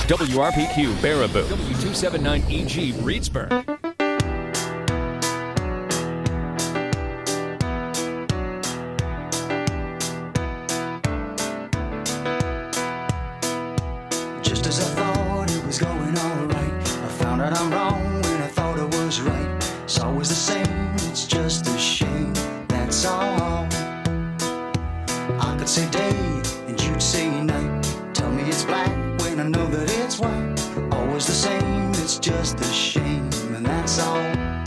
WRPQ Baraboo, W279EG Reedsburg. Just as I thought it was going all right, I found out I'm wrong when I thought I was right. It's always the same, it's just a shame, that's all. I could say day and you'd say night. Tell me it's black when I know that it's white. Always the same, it's just a shame, and that's all.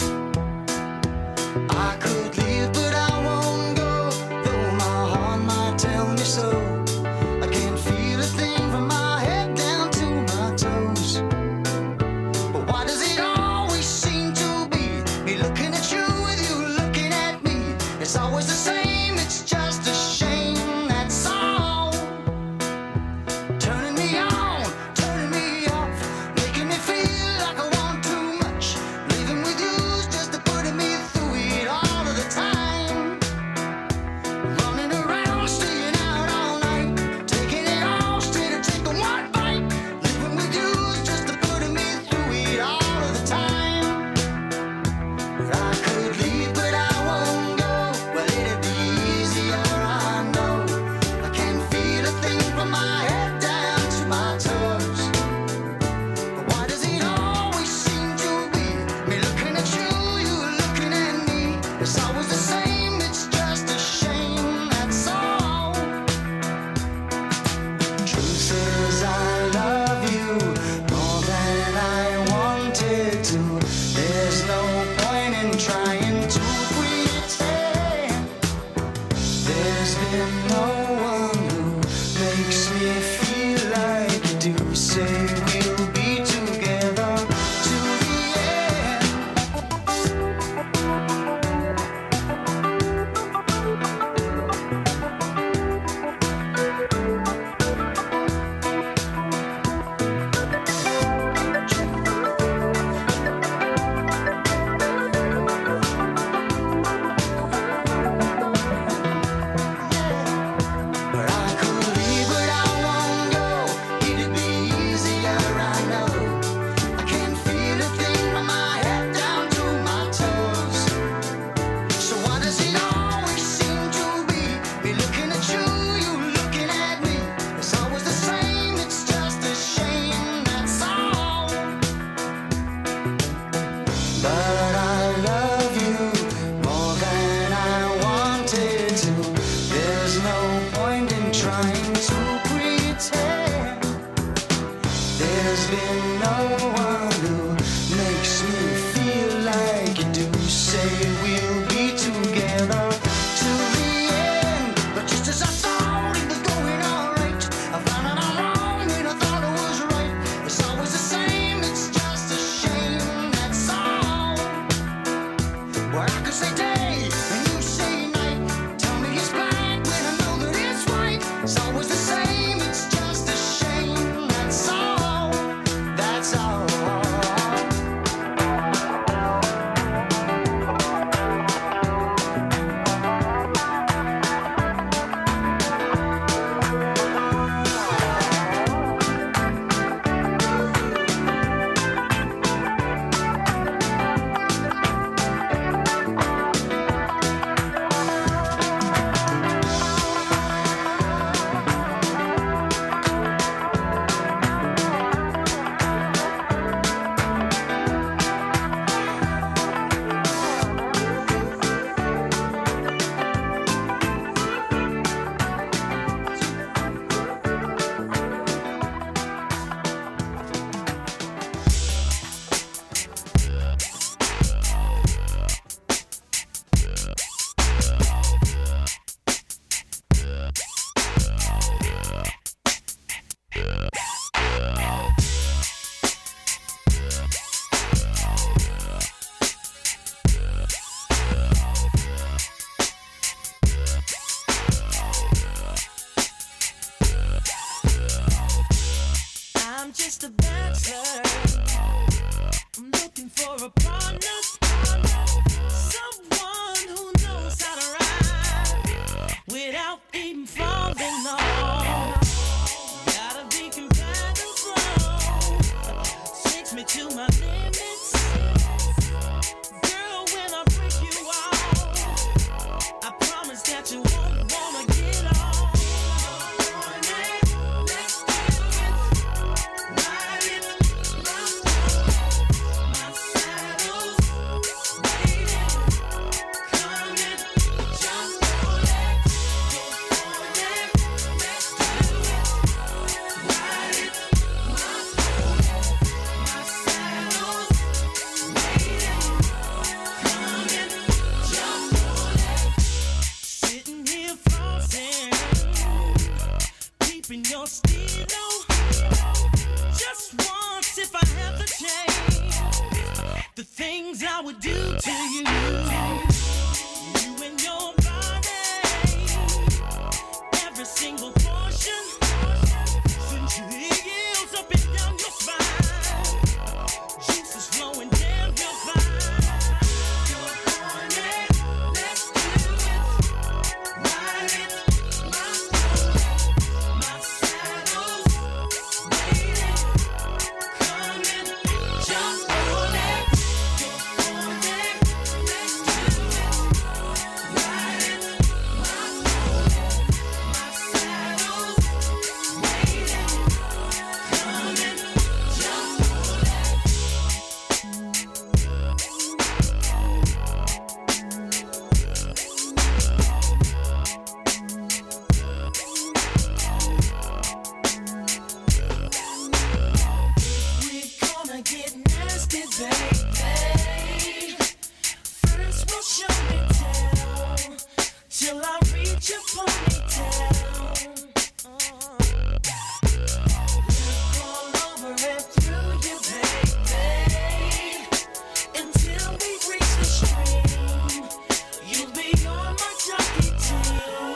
I could leave, but I won't go, though my heart might tell me so. I can't feel a thing from my head down to my toes. But why does it always seem to be me looking at you with you looking at me? It's always the same, it's just a shame, that's all. Turning me on, turning me off, making me feel like I want too much. Living with you's just putting me through it all of the time. Running around, staying out all night, taking it all straight or taking one bite. Living with you's just putting me through it all of the time. But I could leave, but I won't go. Well, it'd be easier, I know. I can't feel a thing from my head down to my toes. But why does it always seem to be me looking at you, you looking at me? It's always the same, it's just a shame, that's all. Truth is I love you more than I wanted to. There's no point in trying to pretend. There's been no one who makes me feel like you do. Say we'll be together to the end. But I could leave, but I won't go. It'd be easier, I know. I can't feel a thing from my head down to my toes. So why does it always seem to be me looking at you, you looking at me? It's always the same, it's just a shame, that's all. But I love you more than I wanted to. There's no point in trying to pretend. There's been no one who makes me feel like you do. Say we'll be together to the end. But just as I thought it was going all right, I found out I'm wrong when I thought I was right. It's always the same, it's just a shame, that's all. Well, I could say day and you say night. Tell me it's black when I know that it's white. It's always the same, it's just a shame, that's all. That's all. I'm just a bachelor. I'm looking for a partner, someone who knows how to ride without even falling off. Gotta be compatible. in your stilo. Just once, if I have the chance, the things I would do to you. You and your body, every single portion, since your heels up and down your spine, juices flowing down your spine. You're horny, let's do it, ride it, my saddle's waiting, coming, jump on it. You're horny, let's do it, ride it, my saddle's waiting, coming, jump on We're gonna get nasty, baby. First we'll show and tell, till I reach your ponytail. Look all over and through you, baby, until we reach the stream. You'll be on my jockey team.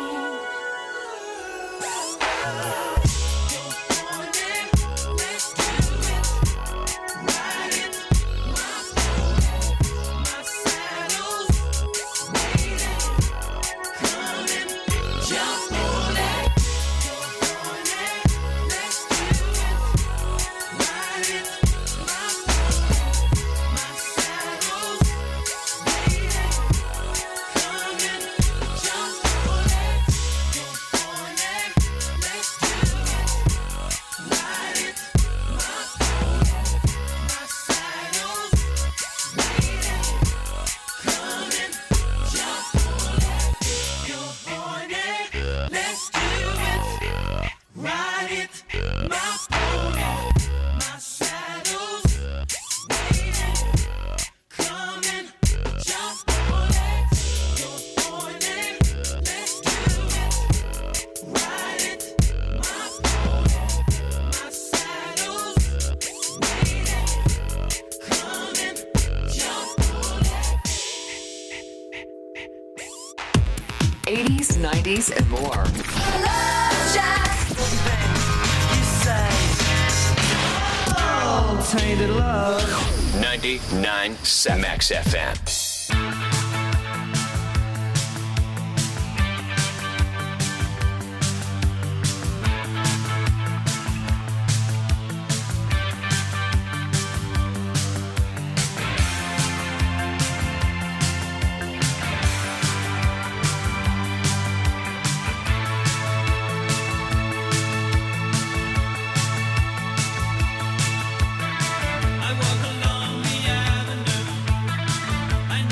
You're horny, let's do it, ride it, my saddle's waiting, coming, jump on it. You're horny, let's do it, ride it, my saddle's waiting, coming, jump on it. You're horny, let's do it, ride it, my saddle's waiting, coming, jump on it. You're horny, let's do it, ride it, my pony, my saddle's waiting, coming, jump on it. You're horny, let's do it, ride it, my pony, my saddle's waiting, coming, jump on it. 80s, 90s, and more. Tainted love. 99.7 Max FM. I walk along the avenue. I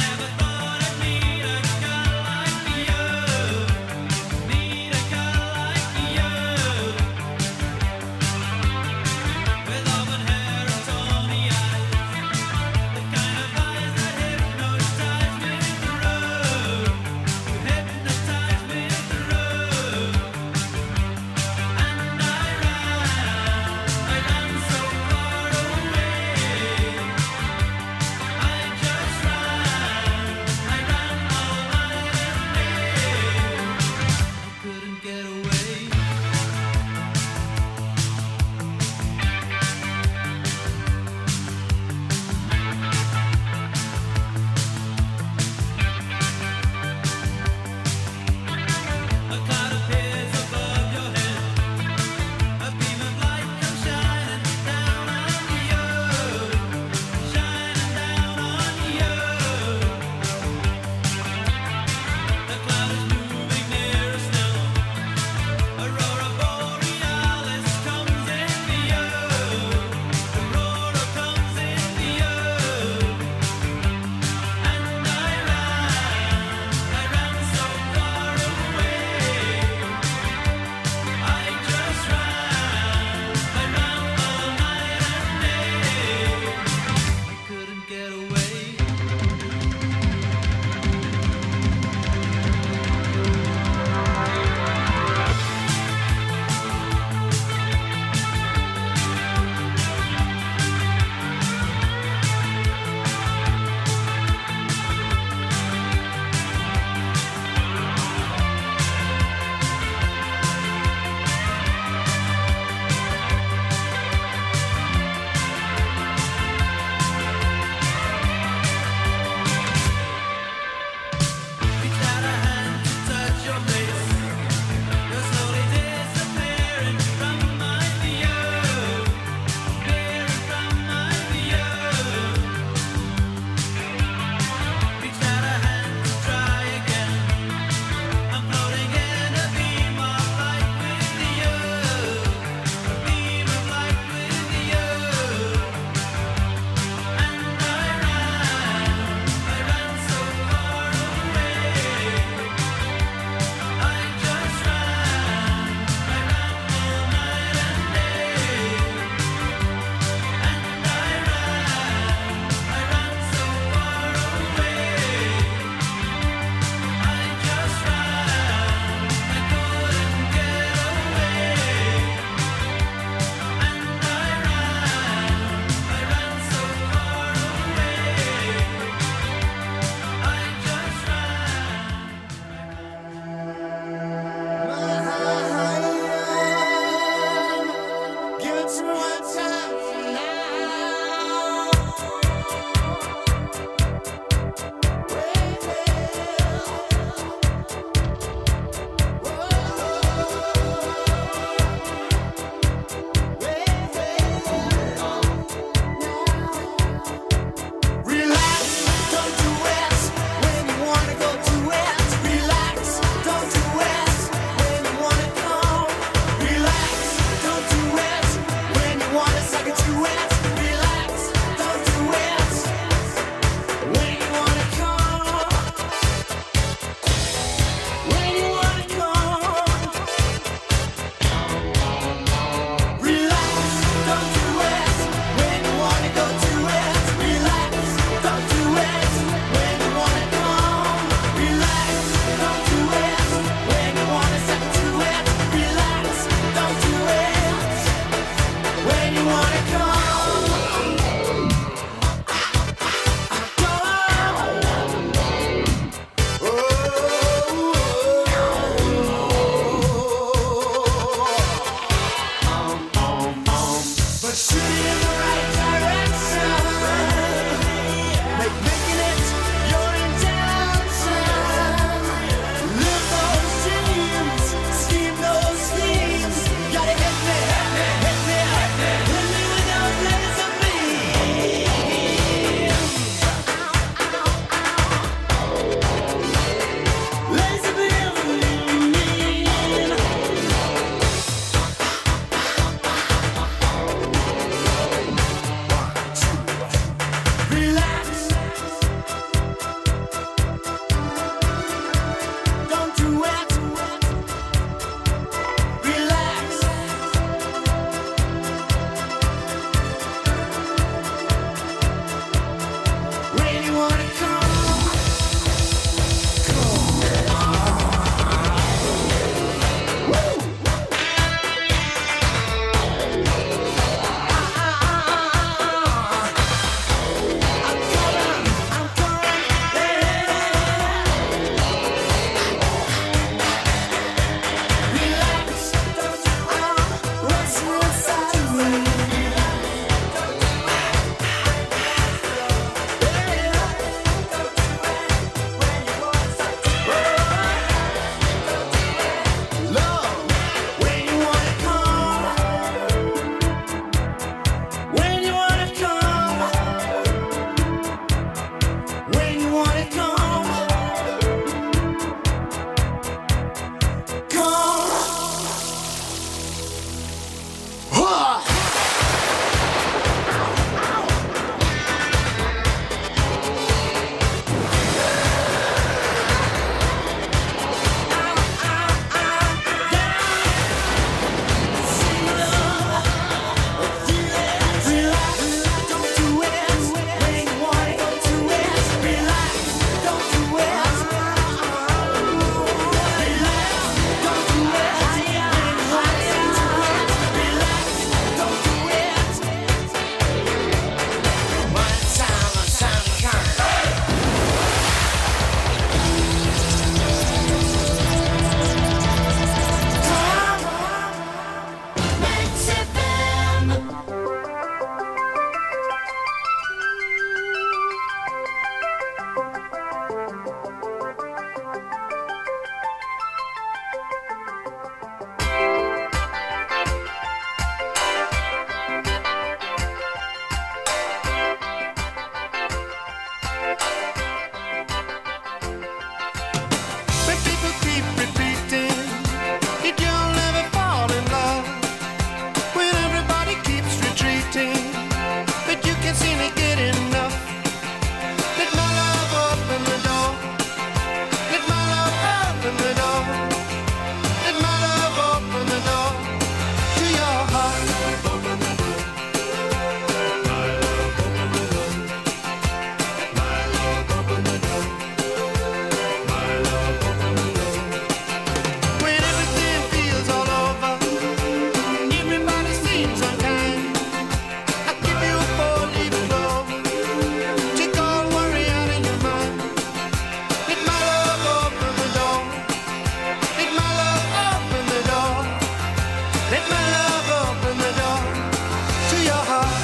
Let my love open the door to your heart,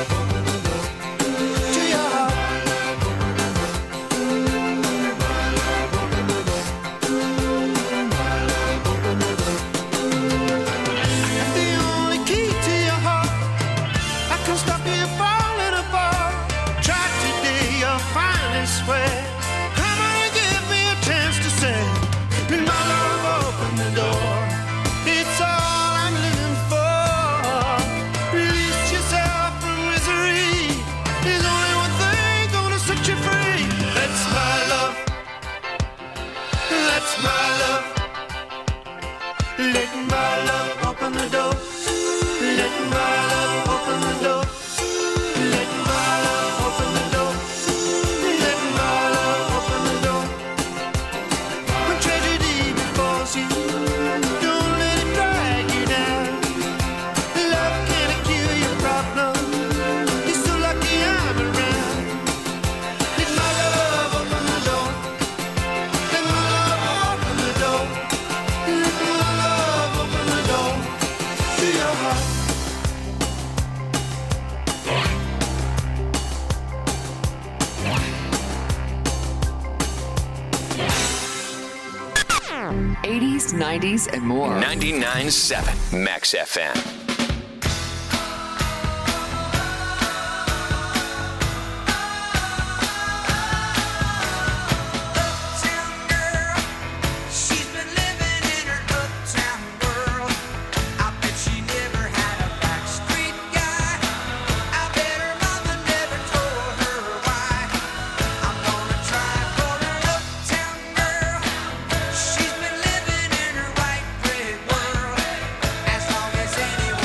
to your heart. The only key to your heart, I can stop you falling apart. Try today, you'll finally swear. Come on and give me a chance to say, let my love open the door. It's all I'm living for. Release yourself from misery. There's only one thing gonna set you free. That's my love. That's my love. Let my love open the door. Let my love open the door. Let my love open the door. Let my love open the door. When tragedy befalls you, don't let it drag you down. Love can't cure your problem. You're so lucky I'm around. Let my love open the door. Let my love open the door. Let my love open the door to your heart. 80s, 90s, and more. 99.7 Max FM. Uptown girl, she's been living in her uptown world. I bet she never had a backstreet guy. I bet her mama never told her why. I'm gonna try for her uptown girl. She's been living in her white bread world. As long as anyone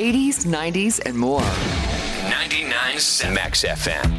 80s, 90s, and more. 99.7 Max FM.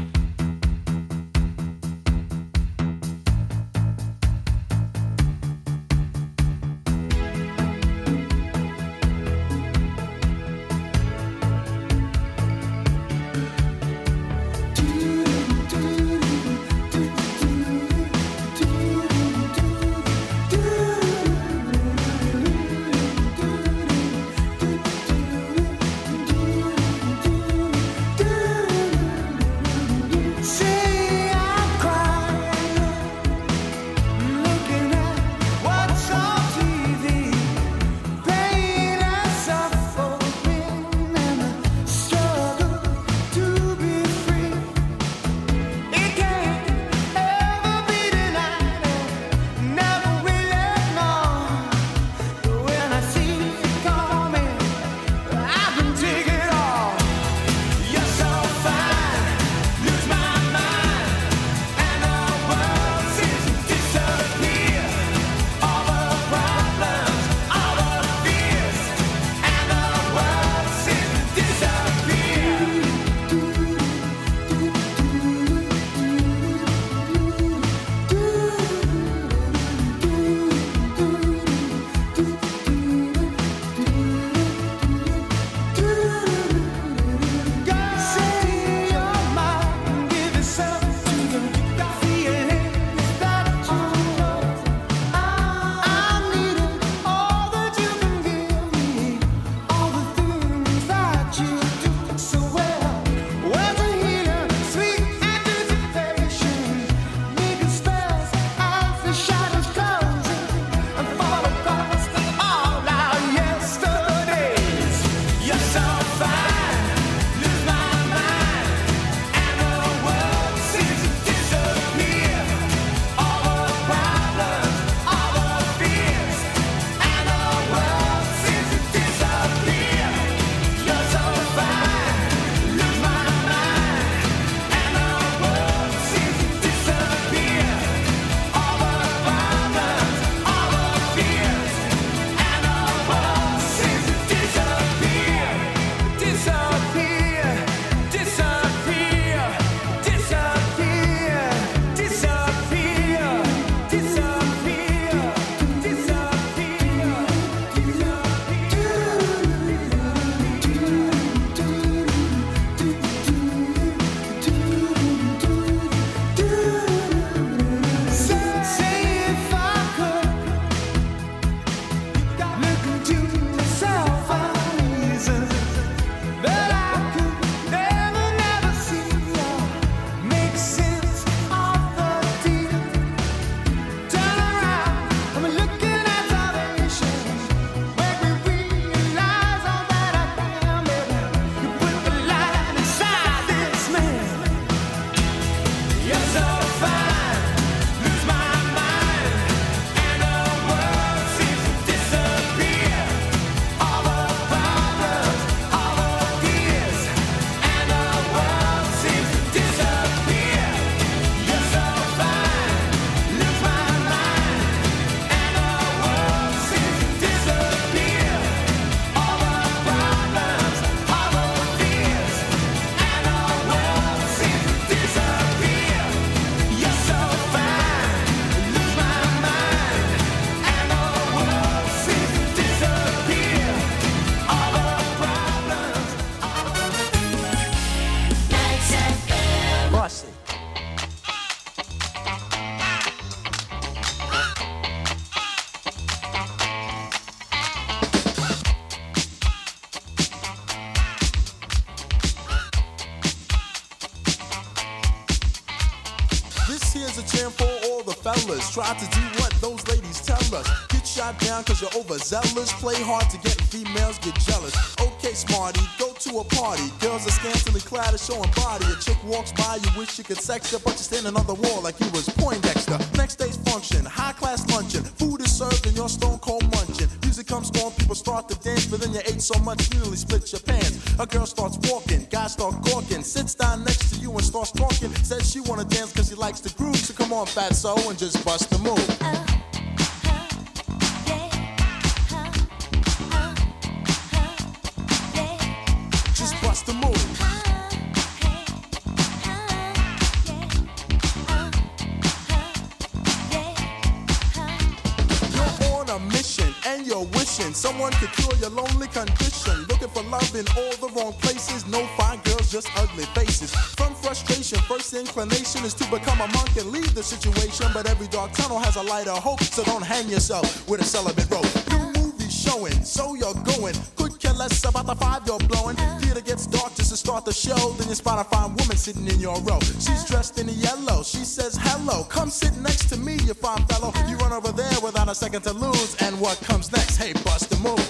fellas. Try to do what those ladies tell us. Get shot down cause you're overzealous. Play hard to get females, get jealous. Okay, smarty, go to a party. Girls are scantily clad and showing body. A chick walks by, you wish you could sex her, but you're standing on the wall like you was Poindexter. Next day's function, high class luncheon. Food is served and you're stone cold munching. Music comes on, people start to dance, but then you ate so much you nearly split your pants. A girl starts walking, guys start gawking, sits down next to you and starts talking. Says she wanna dance cause she likes the groove, so come on fatso and just bust the move. Yeah. and you're wishing someone could cure your lonely condition. Looking for love in all the wrong places. No fine girls, just ugly faces. From frustration, first inclination is to become a monk and leave the situation. But every dark tunnel has a light of hope, so don't hang yourself with a celibate rope. New movie showing, so you're going. Could care less about the 5 you're blowing. Theater gets dark just to start the show. Then you spot a fine woman sitting in your row. She's dressed in yellow. She says hello. Come sit next to me, you fine fellow. You run over there without a second to lose. And what comes next? Hey, bust the move.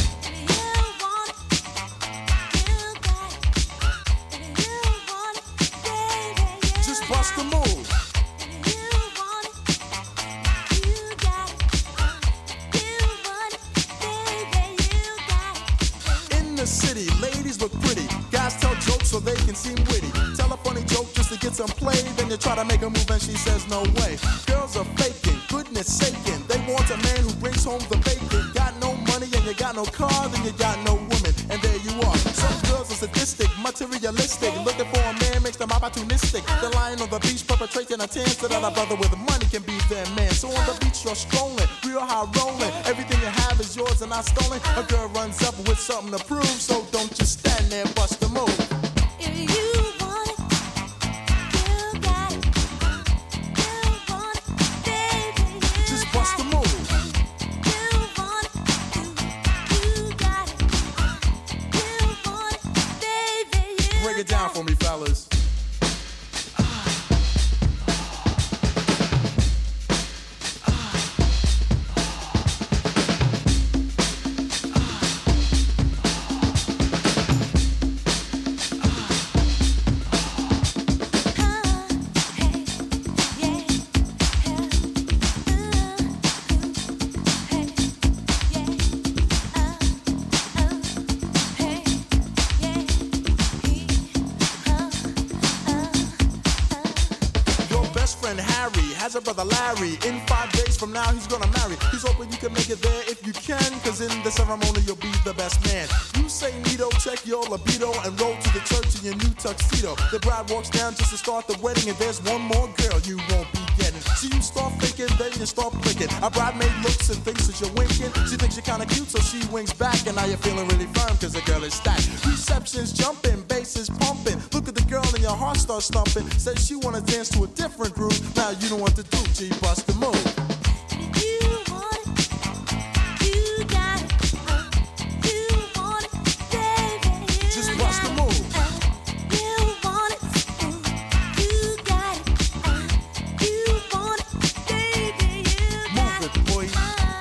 Just bust the move. City, ladies look pretty. Guys tell jokes so they can seem witty. Tell a funny joke just to get some play. Then you try to make a move and she says no way. Girls are faking, goodness saking. They want a man who brings home the bacon. Got no money and you got no car, then you got no woman. And there you are. Some girls are sadistic, materialistic. Looking for a man makes them opportunistic. They're lying on the beach perpetrating a tan so that a brother with money can be their man. So on the beach you're strolling, real high rolling. Everything you have is yours and not stolen. A girl runs up with something to prove. So don't just stand there, bust the move. If you want it, you got it. You want it, baby, you just bust the move. You want it, you got it. You want it, baby, you Break it down for me, fellas. Has a brother Larry. In 5 days from now he's gonna marry. He's hoping you can make it there if you can, cause in the ceremony you'll be the best man. You say neato, check your libido, and roll to the church in your new tuxedo. The bride walks down just to start the wedding, and there's one more girl you won't be getting. So you start thinking, then you start blinking. A bridemaid looks and thinks that you're winking. She thinks you're kinda cute, so she winks back, and now you're feeling really firm cause the girl is stacked. Reception's jumping, bass is pumping. Look at the girl and your heart starts thumping. Says she wanna dance to a different groove. Now you don't want to do, G, bust the move. You want it, you got it. You want it, baby, you just bust the move. You want it, you got it. You want it, baby, you got it. Move it, boy.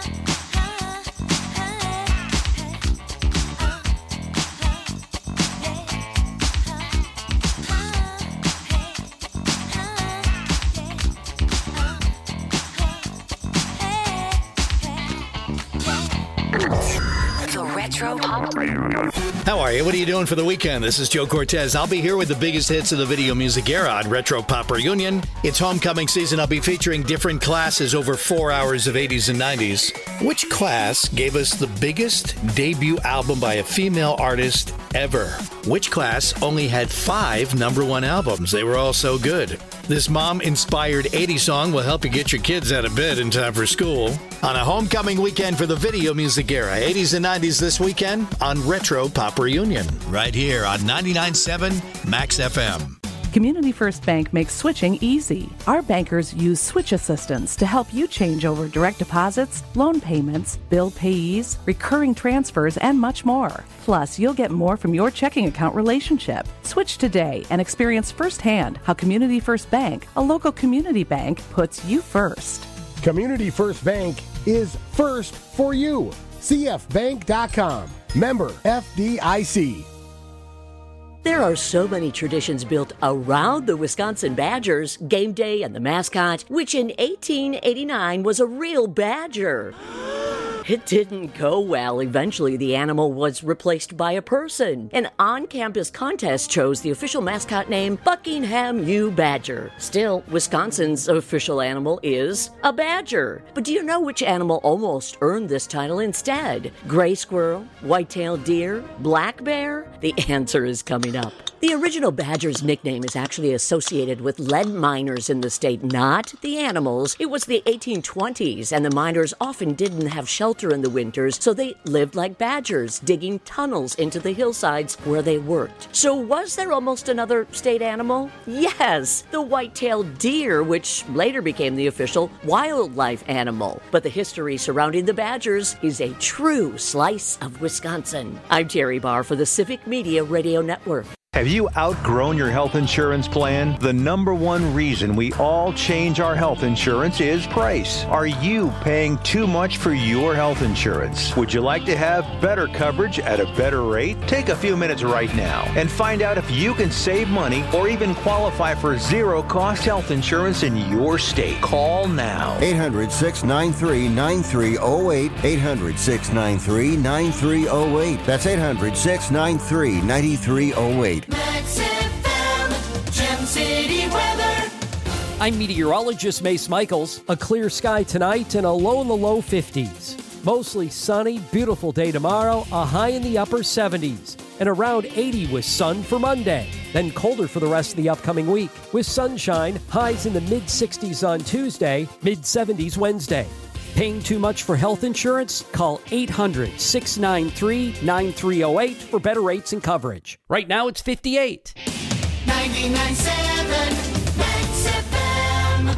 Retro Pop. How are you? What are you doing for the weekend? This is Joe Cortez. I'll be here with the biggest hits of the video music era on Retro Pop Reunion. It's homecoming season. I'll be featuring different classes over 4 hours of 80s and 90s. Which class gave us the biggest debut album by a female artist ever? Which class only had 5 #1 albums? They were all so good. This mom-inspired 80s song will help you get your kids out of bed in time for school. On a homecoming weekend for the video music era, 80s and 90s this weekend on Retro Pop Reunion. Right here on 99.7 Max FM. Community First Bank makes switching easy. Our bankers use switch assistance to help you change over direct deposits, loan payments, bill payees, recurring transfers, and much more. Plus, you'll get more from your checking account relationship. Switch today and experience firsthand how Community First Bank, a local community bank, puts you first. Community First Bank is first for you. CFBank.com. Member FDIC. There are so many traditions built around the Wisconsin Badgers, game day and the mascot, which in 1889 was a real badger. It didn't go well. Eventually, the animal was replaced by a person. An on-campus contest chose the official mascot name Buckingham U. Badger. Still, Wisconsin's official animal is a badger. But do you know which animal almost earned this title instead? Gray squirrel, white-tailed deer, black bear? The answer is coming up. The original Badger's nickname is actually associated with lead miners in the state, not the animals. It was the 1820s, and the miners often didn't have shelter in the winters, so they lived like badgers, digging tunnels into the hillsides where they worked. So was there almost another state animal? Yes, the white-tailed deer, which later became the official wildlife animal. But the history surrounding the Badgers is a true slice of Wisconsin. I'm Terry Barr for the Civic Media Radio Network. Have you outgrown your health insurance plan? The number one reason we all change our health insurance is price. Are you paying too much for your health insurance? Would you like to have better coverage at a better rate? Take a few minutes right now and find out if you can save money or even qualify for zero-cost health insurance in your state. Call now. 800-693-9308. 800-693-9308. That's 800-693-9308. Max FM, Gem City weather. I'm meteorologist Mace Michaels. A clear sky tonight and a low in the low 50s. Mostly sunny, beautiful day tomorrow, a high in the upper 70s. And around 80 with sun for Monday. Then colder for the rest of the upcoming week. With sunshine, highs in the mid-60s on Tuesday, mid-70s Wednesday. Paying too much for health insurance? Call 800-693-9308 for better rates and coverage. Right now it's 58. 99.7 Max FM.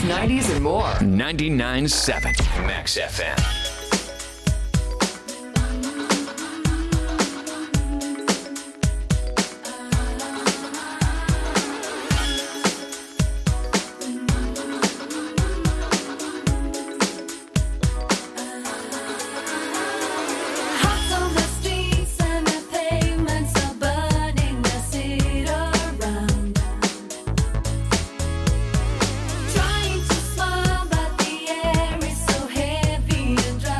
90s, and more. 99.7 Max FM. Trying to smile, but the air is so heavy and dry.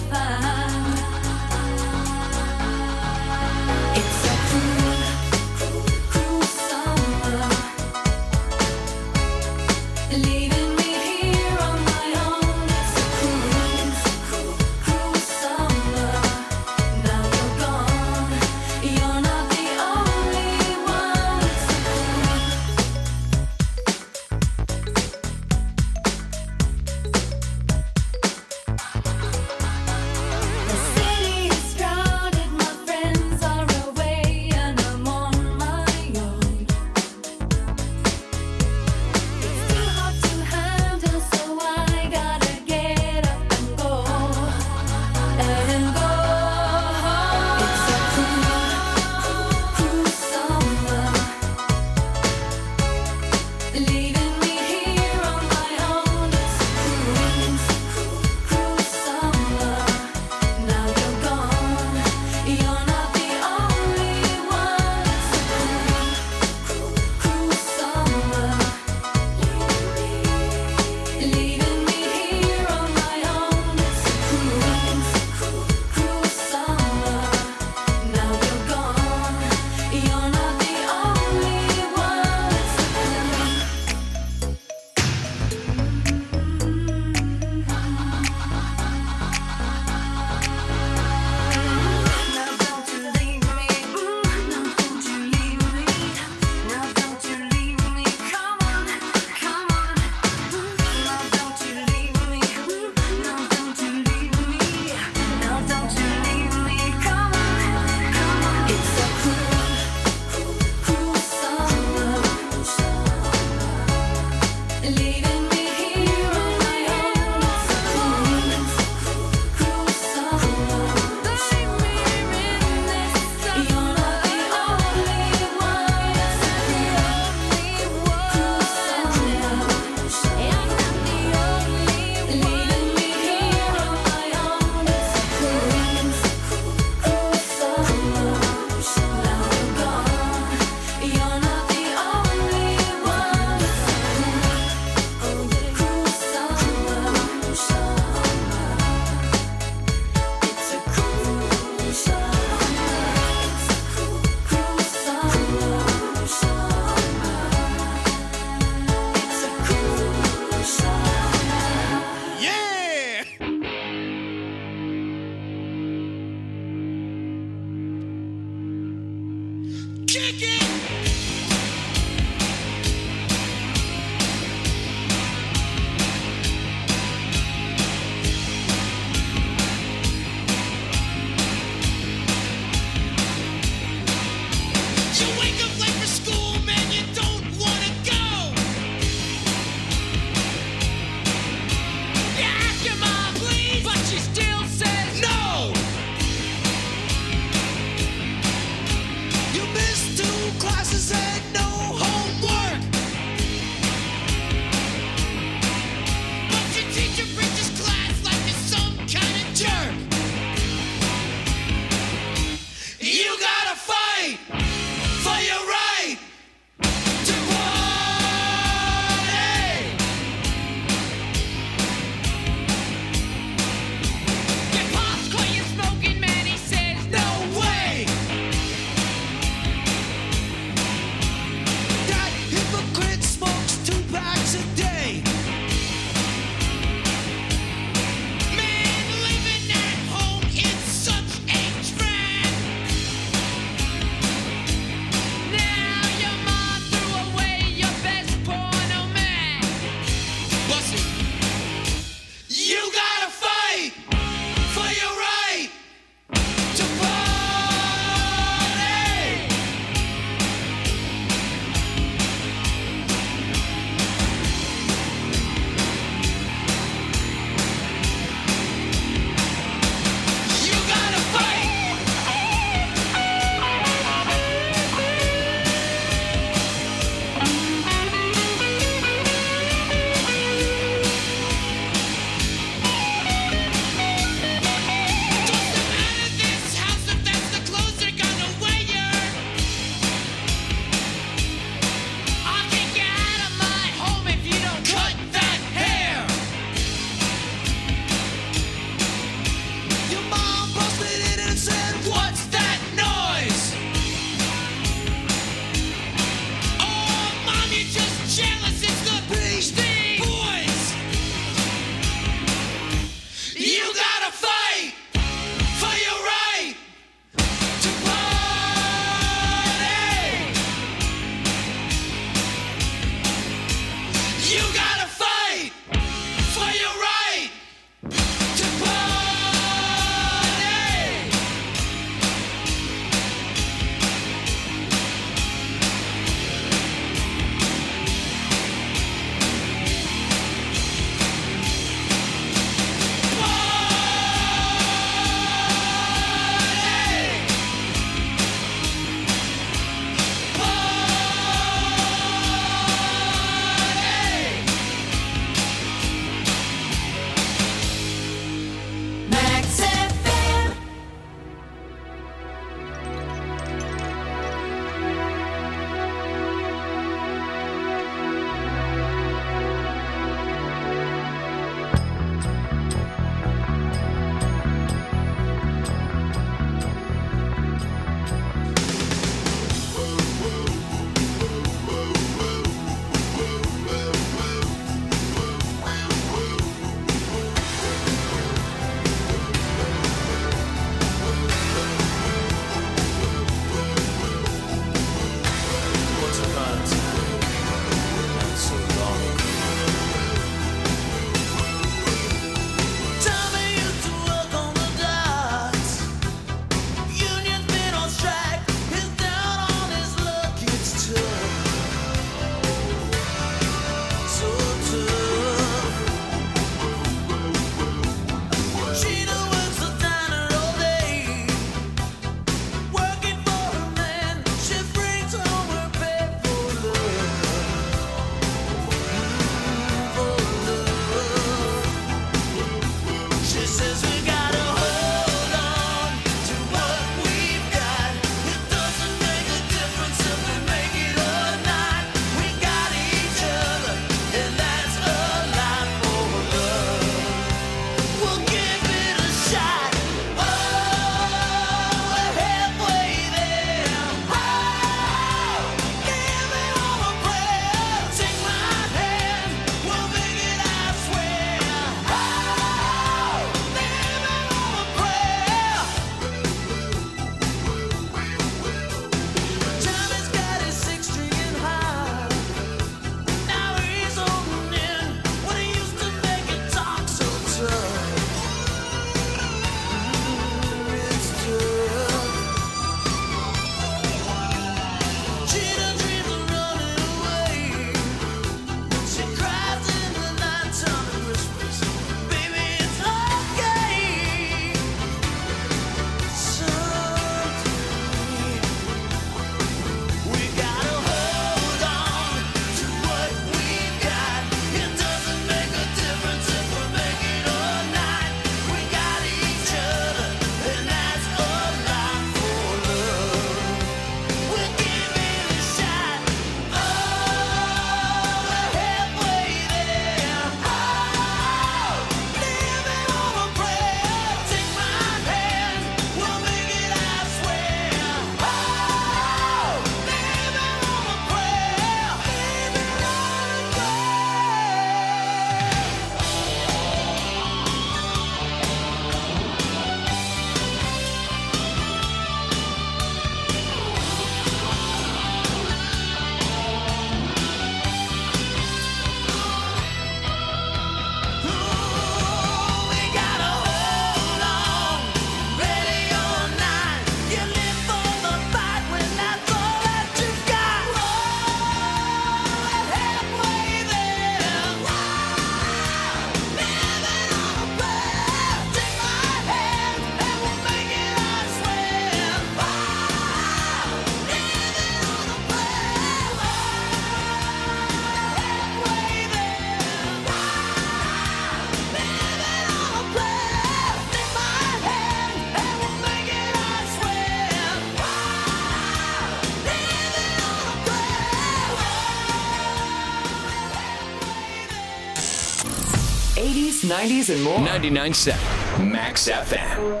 90s, and more. 99.7 Max FM.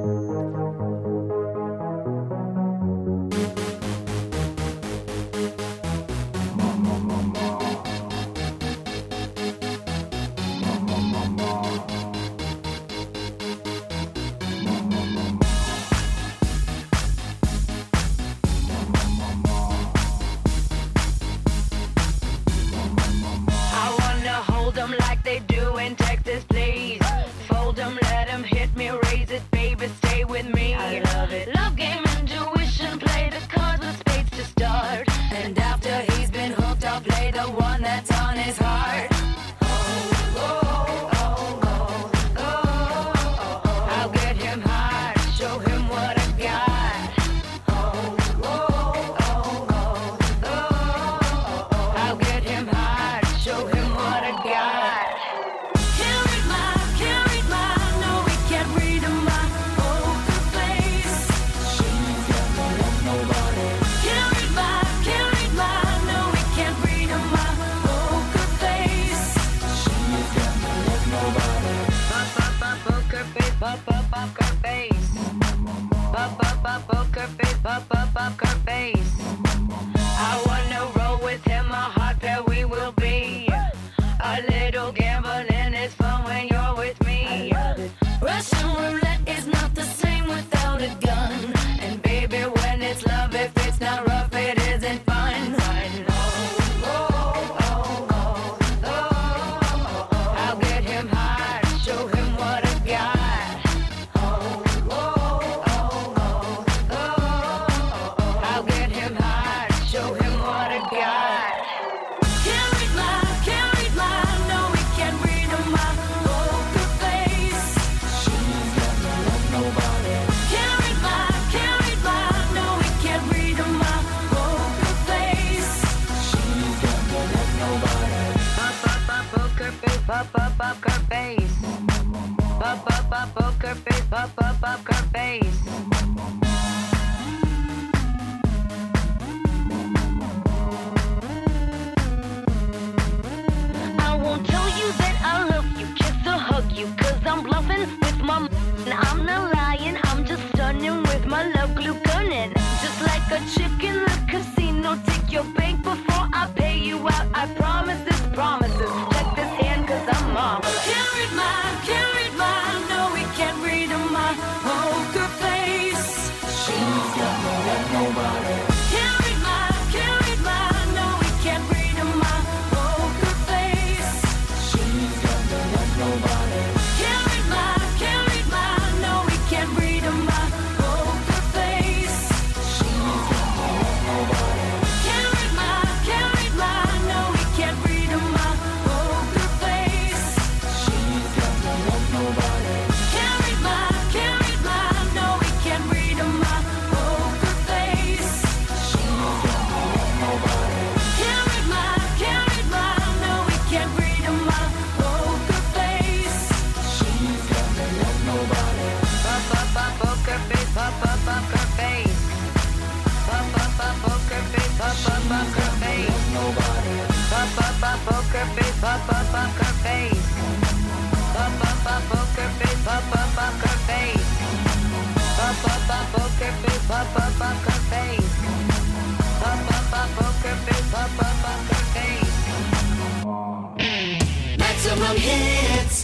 Maximum hits.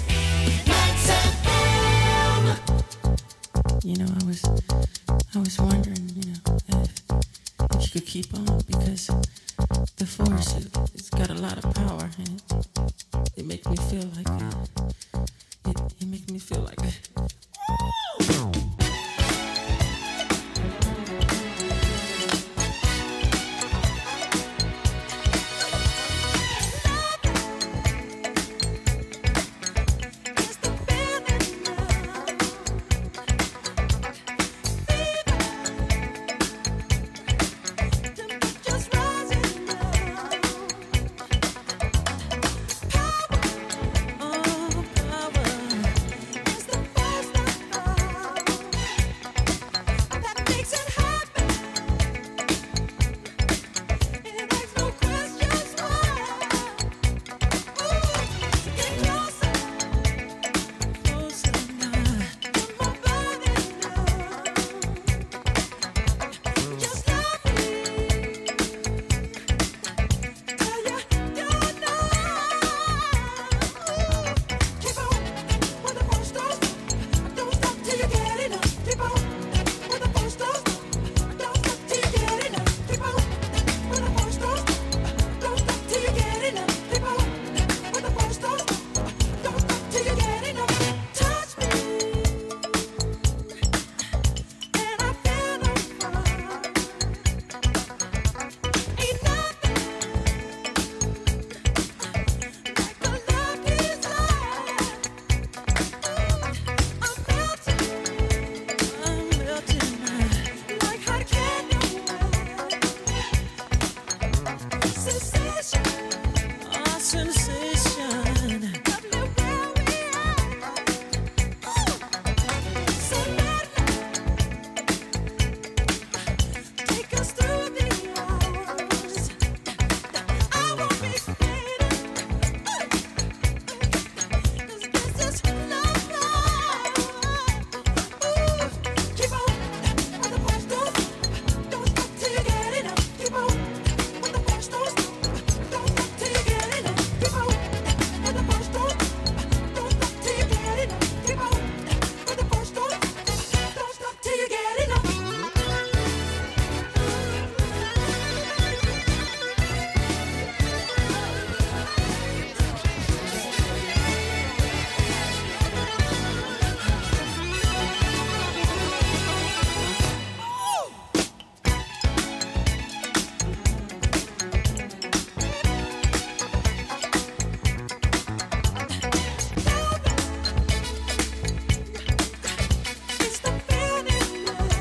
Max FM. You know, I was wondering, you know, if you could keep on, because the force